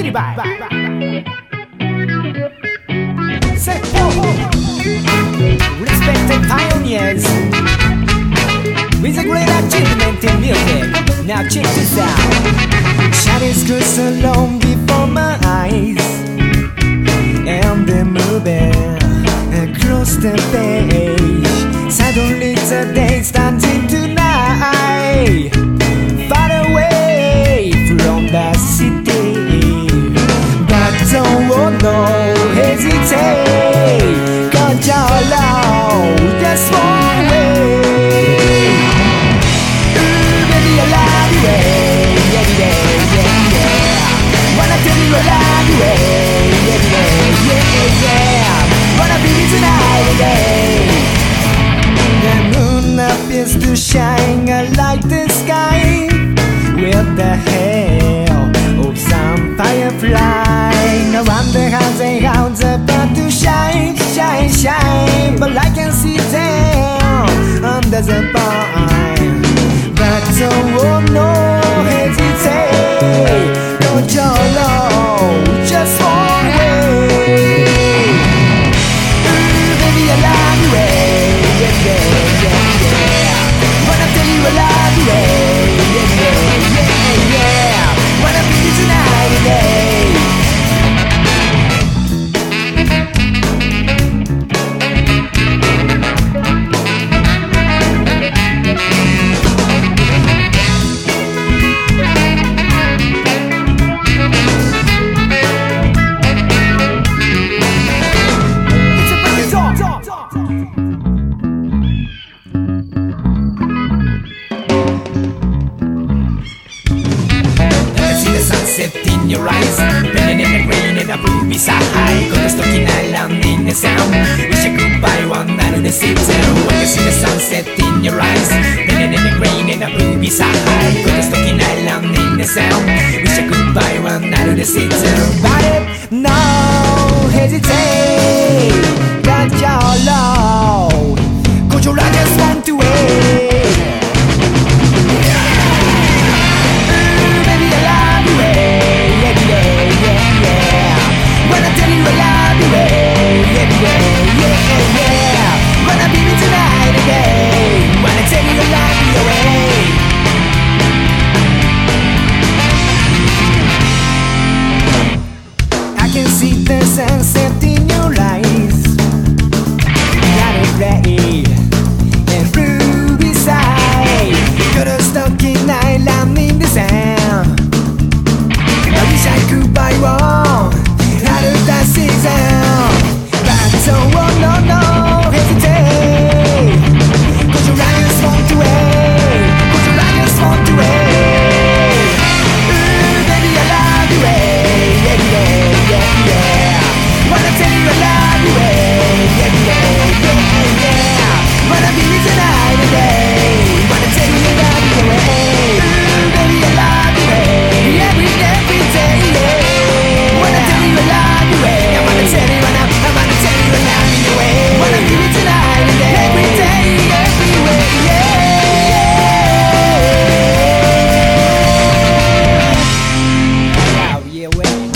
everybody. Say whoa, respected pioneers with a great achievement in music. Now check this out. Shadows cross along before my eyes, and they're moving across the page. Suddenly the day starting tonight, far away from the city. But don't hesitate, 'cause your love just one way. Ooh, baby, I love you, yeah, yeah, yeah, yeah. Wanna tell you I love you, yeah, yeah, yeah, yeah. Wanna be with you night and day. The moon appears to shine like the sky, with the hail of some firefly. I wonder how they are about to shine, shine, shine. But I can see them under the pine. But don't no hesitate, don't you know, just one way. Ooh, baby, I love you, yeah, yeah, yeah, yeah. Wanna tell you I love you, yeah, yeah, yeah, yeah. Wanna be with you night and day. In your eyes, bending in the green in a blue beside high. Got us stuck in island in the sound. Wish I could buy one out of the city. When you see the sunset in your eyes, bending in the green in a blue beside high. Got us stuck in island in the sound. Wish I could buy one out of the city. But it, no hesitate, got your love, 'cause your I just want to wait. Sunset in your eyes, got it red and blue beside. Got us stuck in island in the sand. I wish I could buy one out of that season. But no hesitate, 'cause your eyes want to wait, 'cause your eyes want to wait. Ooh, baby, I love you, yeah, yeah, yeah, yeah. Wanna tell you I love you, yeah, yeah, yeah, yeah. Wanna be with you night and day. Wanna tell you I love you, ooh, baby, I love you, every day, yeah. Wanna tell you I love you, I wanna tell you I love you, wanna be with you night and day, every day, everywhere, yeah. Wow, yeah, well.